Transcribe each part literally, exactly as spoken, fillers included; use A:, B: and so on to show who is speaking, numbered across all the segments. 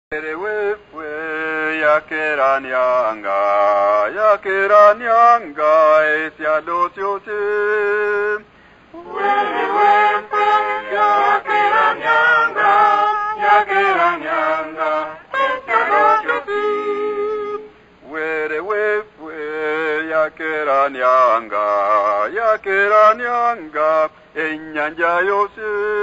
A: Wewe yakeranyanga yakeranyanga esialosiose
B: wewe yakeranyanga yakeranyanga esialosiose
A: wewe yakeranyanga yakeranyanga enyanja yose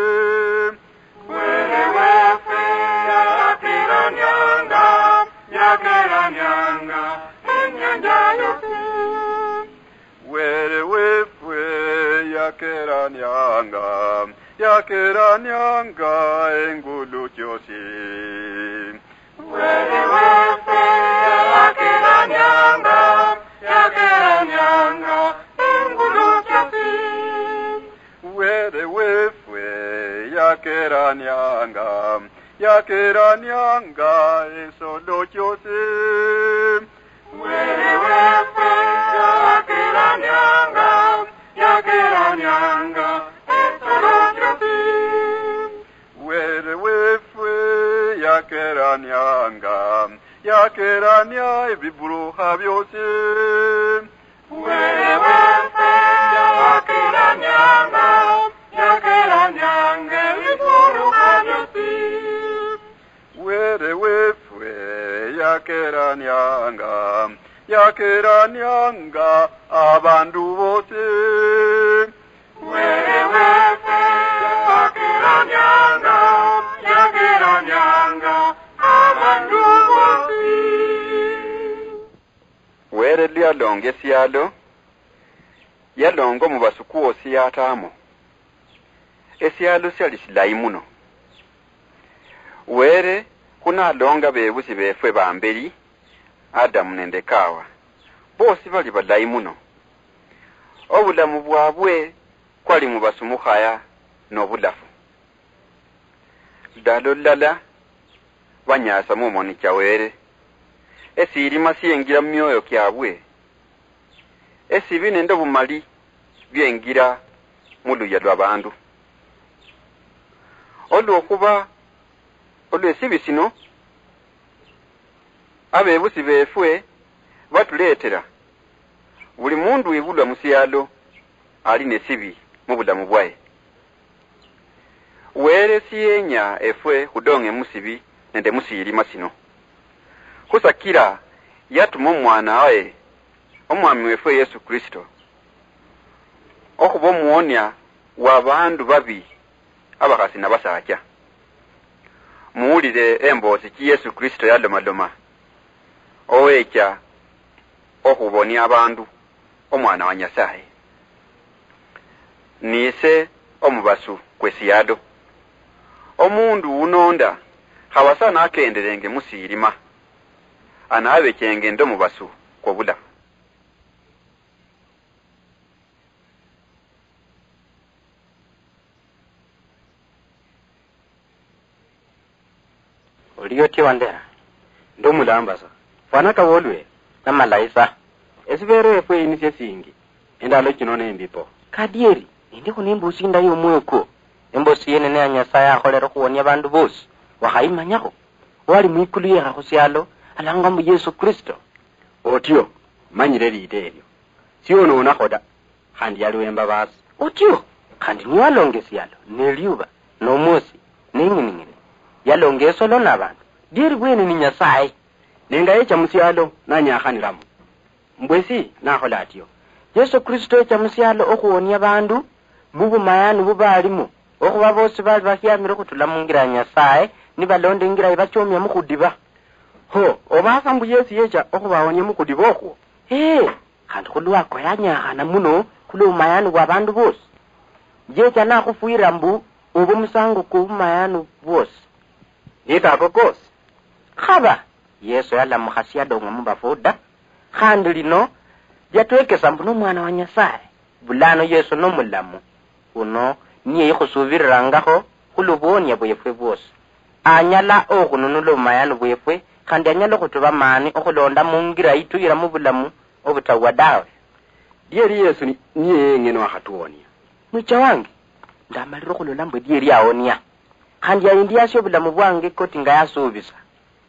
B: wewe yakeranyanga yakeranyanga enyanja yose
A: wewe yakeranyanga yakeranyanga engulu yose
B: wewe yakeranyanga yakeranyanga engulu yose
A: wewe yakeranyanga yakeranyanga esolo yose
B: wewe yakeranyanga yakeranyanga esolo yose
A: wewe yakeranyanga yakeranya ebiburuha byose
B: wewe yakeranyanga yakeranyanga ebiburuha byose
A: wewe yakeranyanga yakeranyanga abantu bose
B: wewe yakeranyanga yakeranyanga abantu bose
A: were lyalonga esialo yalonga mu basuku osi yataamo esialo syali silayi muno were kunalonga bebusi befwe bamberi Adamu nende Kawa bosi bali balayi muno obulamu bwabwe kwali mu basumukhaya n'obulafu ddala olulala banyasa mumoni kyawere esirima siyengira mu myoyo kyabwe esibi nende obumali byengira mu luya lw'abantu olw'okuba olw'esibi sino abebusi befwe batuleetera buli mundu wibulwa mu syalo ali n'esibi mu bulamu bwaye were siyenya efwe kudonge musibi nende musirima sino kusakira yatuma omwana waye omwami wefwe Yesu Kristo okuba omuwonya w'abandu babi abakasi n'abasajja muwulire emboozi ki Yesu Kristo yalomaloma oweekya okubonia abantu omwana wa Nyasaye nise omubasu kwesiyado omundu unonda hawasana akenderenge musirima anawe kyenge ndo mubasu kwobulafu
C: Oliyoti wandera ndo mulambasa fanaka wolwe na malaisa esibero efwe inisye singi endalo kino nembipo kadieri ndi kunembusi nda yomweko embosi yene ne Nyasaye akholera kuwonya bandu bosi wahaimanyako wali mwikulu ya khusyalo alanga mu Yesu Kristo otyo manyire literyo siyono unakhoda khandi yali wemba basi otyo khandi niwalonge syalo neliuba nomosi ningini yalongeso lona abantu diri bwene ni Nyasaye nenga yecha musyalo nanyakhaniramu mbwesi nakhola atyo Yesu Kristo yecha musyalo okuwonya bandu bubu mayanu bubalimo okuba bosi bali bahyamire kutula mungira Nyasaye nibalonde ngira ibachomya mukudiba ho obasa mbu Yesu yecha okubawonya mukudiba okwo eh kandi kulwako yanyakhana muno kulo mayanu wa bandu bosi yecha nakhufuira mbu obo musango ku mayanu bosi ikako kosi khaba Yesu yala mukhasi yadonga mubafoda khandi lino lyatwekesa mbuno mwana wa Nyasaye bulano Yesu no mulamu uno niye ikhusubirirangakho khulubonya bwefwe bwosi anyala okhununulo mayanu bwefwe khandi anyala khutuba mani okhulonda mungira ituyira mu bulamu obutawa dawe lyeri Yesu niye ngeno akhatuwonya mwicha wange ndamalira khulola mbwe lyeri awonya khandi yayindi yasyo bulamu bwange koti nga yasubisa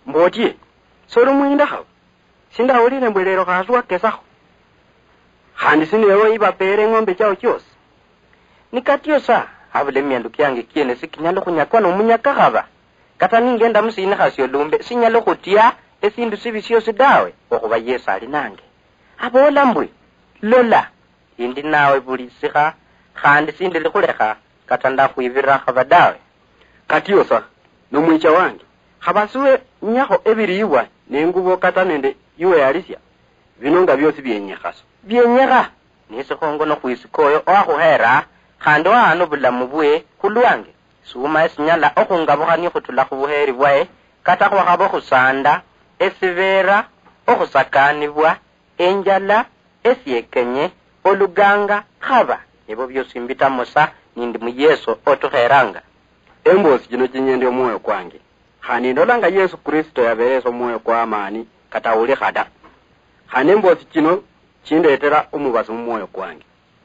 C: Mbotie, soro mwinda hao. Sinda ulile mbwelero kasua kesaho. Handi sinewe iba pere ngombe chao chos. Nikatio sa, habile miandu kiange kiene sikinyalo kunyakwa no munyaka haba. Kata ningenda musina hasio lumbe, sinyalo kutia, esindu sibisio sidawe, okuba yesa alinange. Abo olambwe, lola, indi nawe bulisika, handi sindi likuleka, kata nda kuivira habadawe.
A: Katio sa, no mwicha wange. Habasuwe nyako ebiriwa, nengubo kata nende yuwe alisia. Vinonga vyosi bienyekaso.
C: Bienyeka, nisi kongo no kuisikoyo, oaku hera, handi wa anu bulamu bwe, huluange. Suma esinyala okungabuhani khutula kubuheri bwae kata kwakabo khusanda esivera okusakanibwa enjala esiekenye oluganga khaba ebo byosi mbita musa nindi mu Yesu otuheranga
A: embosi kino kinyende omwoyo kwange hani ndolanga Yesu Kristo yabereso omwoyo kwa amani kata uli khada hani embosi kino kindetera omubaso omwoyo kwange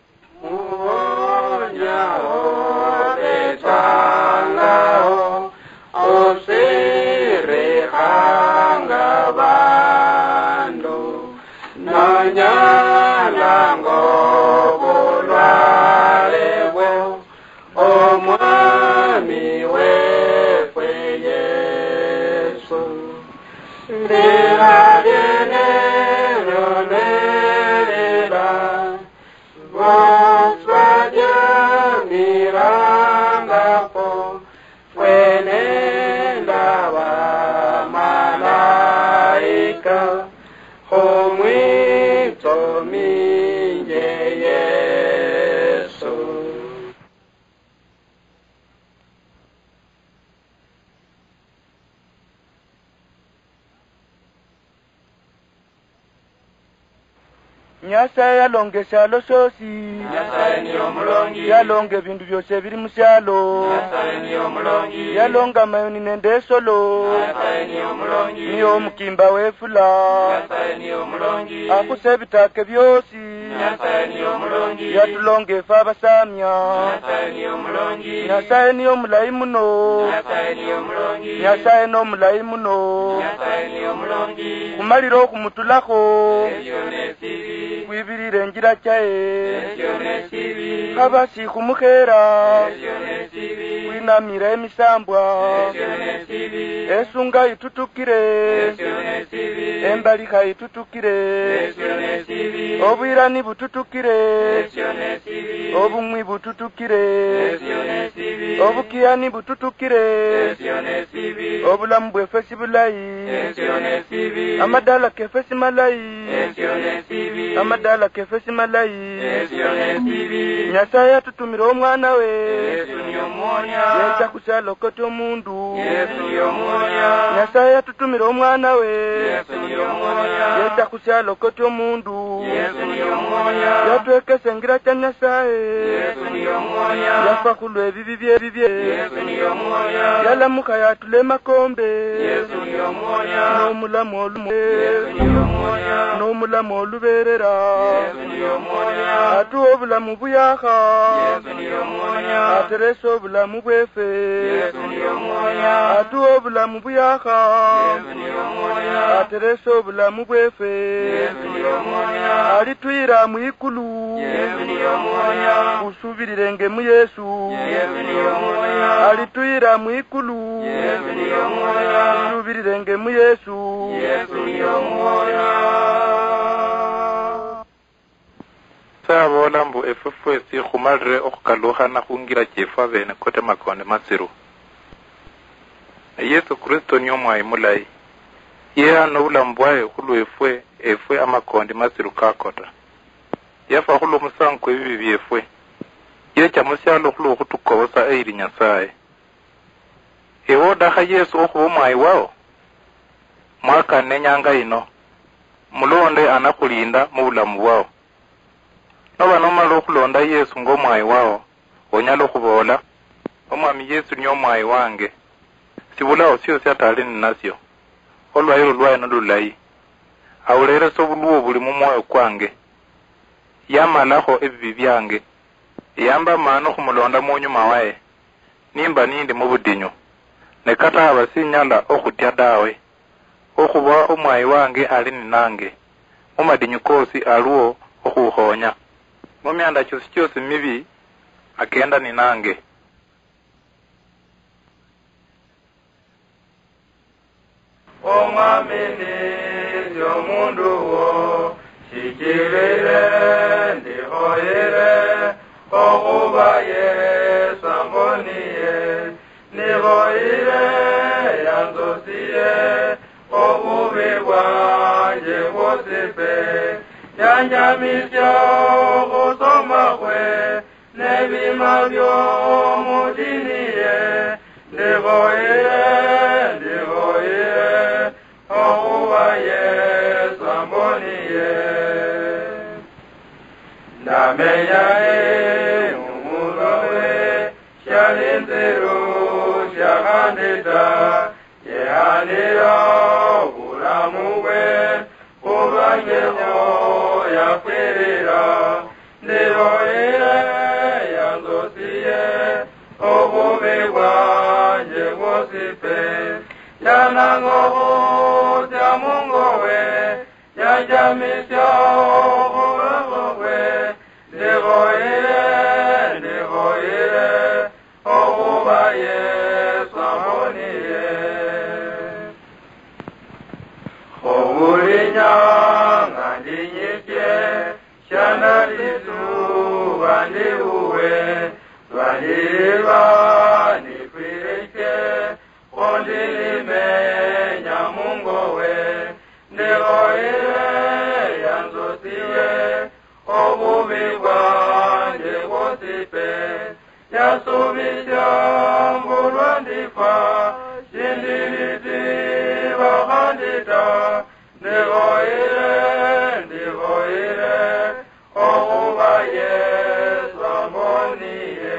B: Osire hanga bando nanyala ngobulwalewo omwami wefe Yesu ndira lyenero nerera voswaja mirangapo fwenenda wa malaika homwito minje Yesu.
D: Nyasaye yalonge shalo shosi
B: Nyasaye niyo mulongi
D: yalonge bindu byose biri mushalo
B: Nyasaye niyo mulongi
D: yalonga mayoni nende solo
B: Nyasaye niyo mulongi
D: niyo mukimba wefula
B: Nyasaye niyo mulongi
D: akuse bitake byosi
B: Nyasaye niyo mulongi
D: yatulonge efe abasamya
B: Nyasaye niyo mulongi
D: Nyasaye niyo mulayi muno
B: Nyasaye niyo mulongi
D: Nyasaye no mulayi muno
B: Nyasaye niyo mulongi
D: kumalira okumutulako
B: Esyo nesibi
D: kwibirira enjira kyaye
B: Esyo nesibi
D: kabasi kumukhera
B: Esyo nesibi
D: kwinamira emisambwa
B: Esyo nesibi
D: esunga itutukire
B: Esyo nesibi
D: embalika itutukire
B: Esyo nesibi
D: obwirani bututukire
B: Esyo nesibi
D: obumwi bututukire
B: Esyo nesibi
D: obukiyani bututukire
B: Esyo nesibi
D: obulamu bwefe si bulayi
B: Esyo nesibi
D: amadala kefe si malayi
B: Esyo nesibi
D: amadala kefe si malayi
B: Esyo nesibi
D: Nyasaye atutumira omwana we
B: Yesu niyo mwonya
D: yecha kusyalokota omundu
B: Yesu niyo mwonya
D: Nyasaye atutumira omwana we
B: Yesu niyo mwonya
D: yecha kusyalokota omundu
B: Yesu niyo mwonya
D: yatwekesa engira kya Nyasaye
B: Yesu niyo mwonya
D: yafa kulwa ebibi byebi bye
B: Yesu niyo mwonya
D: yalamuka yatula emakombe
B: Yesu niyo mwonya
D: n'omulamu olumu
B: Yesu niyo mwonya
D: n'omulamu olubeerera
B: Yesu niyo mwonya
D: atuwa obulamu buyaka
B: Yesu niyo mwonya
D: ateresa obulamu bwefe
B: Yesu niyo mwonya
D: atuwa obulamu buyaka
B: Yesu niyo mwonya
D: ateresa obulamu bwefe
B: Yesu niyo mwonya
D: alituyira mwikulu
B: Yesu niyo mwonya
D: usubirire mu Yesu
B: Yesu niyo mwonya
D: alituyira mwikulu
B: Yesu niyo mwonya
D: usubirire mu Yesu
B: Yesu niyo mwonya
E: sabola mbu efefu esi khumalire okhukalukhana khungira chefu abene kote makonde masiru Yesu Kristo niyo mwayi mulayi ye ano bulamu bwaye khulwefwe efwe amakonde masiru kakota yafa khulwa musango ebibi byefwe yecha musyalo khulwa khutukobosa eiri Nyasaye ewo odakha Yesu okhuba omwayi wawo mwakane nyanga ino mulonde anakhulinda mu bulamu bwawo noba nomala okhulonda Yesu ng'omwayi wawo onyala okhubola omwami Yesu niyo omwayi wange sibulawo syosi atali ninasyo olwayiro lwaye nolulayi awuleresa obuluwo buli mu mwoyo kwange yamalakho ebibi byange yamba amani okhumulonda munyuma waye nimba nindi mu budinyu ne kata aba sinyala okhutya dawe okhuba omwayi wange ali ninange mumadinyu kosi aliwo okhuhonya mumyanda kyosi kyosi mibi akenda ninange.
B: Omwamini y'omundu wo shikirire ndihoire okuba Yesu amboniye nihoire yanzosiye obubi bwanje bwosipe yanjamisya okusoma kwe nebima by'omudiniye ndihoire ndihoire okuba Yesu amboniye ndamenyaye umurowe shalinziru shahandita yehanira obulamu bwe kubanyeho yakwirira ndihoire yanzosiye obubi bwanje bwosipe yanangobutya mungowe yanjamisya obulamu bwe ndihoire ndihoire okuba Yesu amboniye obulinyanga ndinyitye shanalizuba ndibuwe lwaliliba nikwirike kondilimenya mungowe ndihoire yanzosiye obubi bwanje bwosipe yasubisya mbulwa ndifa shindilitiba handita ndihoire ndihoire okuba Yesu amboniye.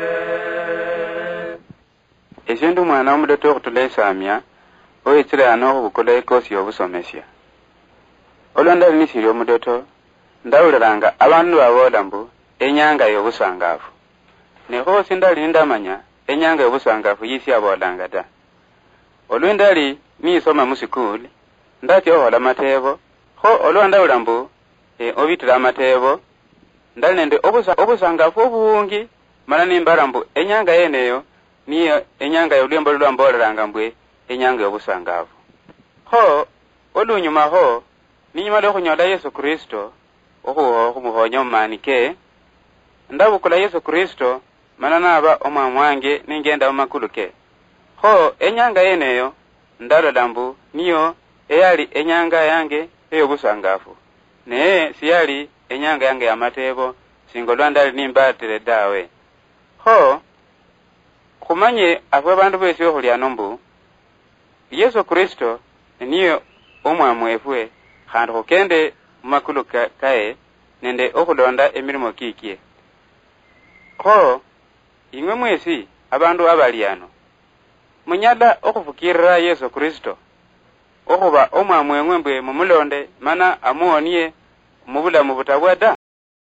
C: Esindu mwana omudoto okutula esamya oyitsire ano okubukula ekosi y'obusomesya olwandali nisiri omudoto ndawuliranga abandu babola mbu enyanga y'obusangafu nehosi ndali ndamanya enyanga y'obusangafu yisi abolanga da olwendali nisoma musikuli ndati ohola matebo ho olwandawula mbu e, obitira amatebo ndali nende obusa, obusangafu obungi mana nimbala mbu enyanga yeneyo niyo enyanga y'olwembo lwamboleranga mbwe enyanga y'obusangafu ho olunyuma ho ninyuma lw'okunyola Yesu Kristo okumuhonya omumani ke ndabukula Yesu Kristo mana naba omwamu wange ningenda omakulu ke ho enyanga yeneyo ndalola mbu niyo eyali enyanga yange ey'obusangafu naye siyali enyanga yange y'amatebo singa olwandali nimbatire dawe ho kumanye afwe bandu besi ohulyano mbu Yesu Kristo niyo omwamu efwe khandi khukende mumakulu kae nende okhulonda emirimo kikye kho imwe mwesi abandu abalyano munyala okhufukirira Yesu Kristo okhuba omwamu emwe mbwe mumulonde mana amuwoniye mubulamu butabwa da